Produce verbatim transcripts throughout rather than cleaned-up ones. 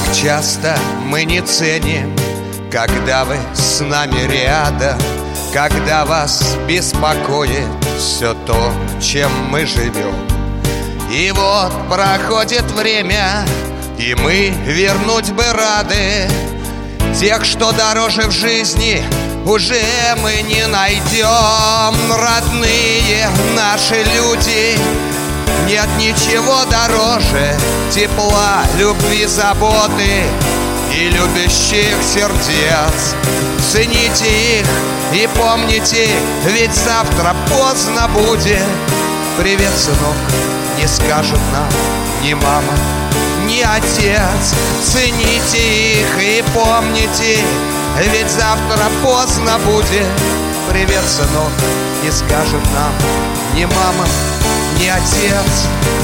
часто мы не ценим, когда вы с нами рядом, когда вас беспокоит все то, чем мы живем. И вот проходит время, и мы вернуть бы рады тех, что дороже в жизни, уже мы не найдем. Родные наши люди, нет ничего дороже тепла, любви, заботы и любящих сердец. Цените их и помните, ведь завтра поздно будет. Привет, сынок, не скажут нам ни мама, ни отец. Цените их и помните, ведь завтра поздно будет. Привет, сынок, не скажут нам ни мама, ни отец.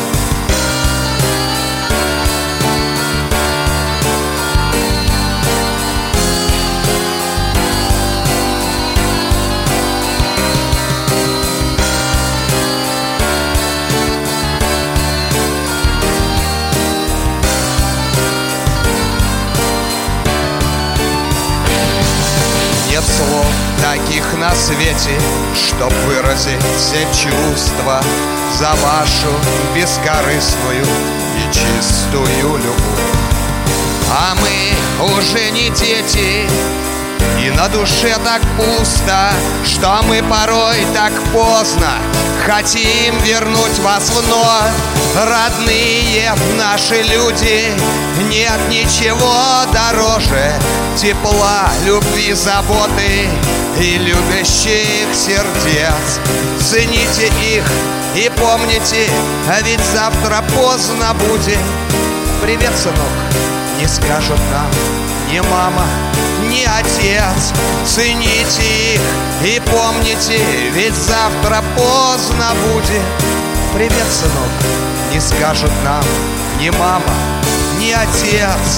Нет слов таких на свете, чтоб выразить все чувства за вашу бескорыстную и чистую любовь. А мы уже не дети, и на душе так пусто, что мы порой так поздно хотим вернуть вас вновь. Родные наши люди, нет ничего дороже тепла, любви, заботы и любящих сердец. Цените их и помните, а ведь завтра поздно будет. Привет, сынок, не скажут нам ни мама, ни отец. Цените их и помните, ведь завтра поздно будет. Привет, сынок, не скажут нам ни мама, ни отец.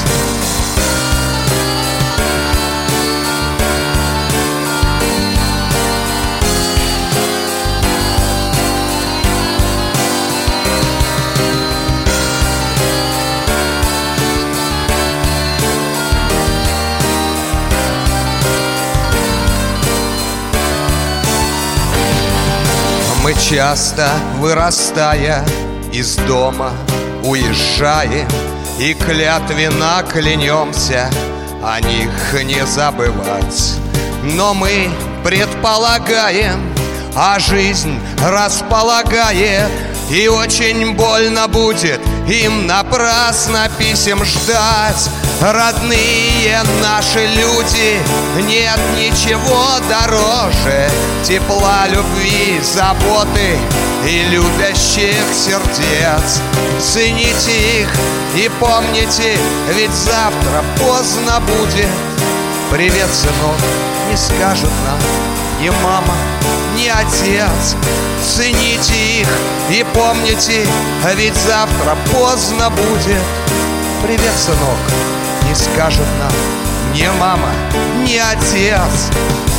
Мы часто, вырастая из дома, уезжаем и клятвенно клянемся о них не забывать. Но мы предполагаем, а жизнь располагает, и очень больно будет им напрасно писем ждать. Родные наши люди, нет ничего дороже тепла, любви, заботы и любящих сердец. Цените их и помните, ведь завтра поздно будет. Привет, сынок, не скажут нам ни мама, ни отец. Цените их и помните, ведь завтра поздно будет. Привет, сынок, не скажут нам ни мама, ни отец.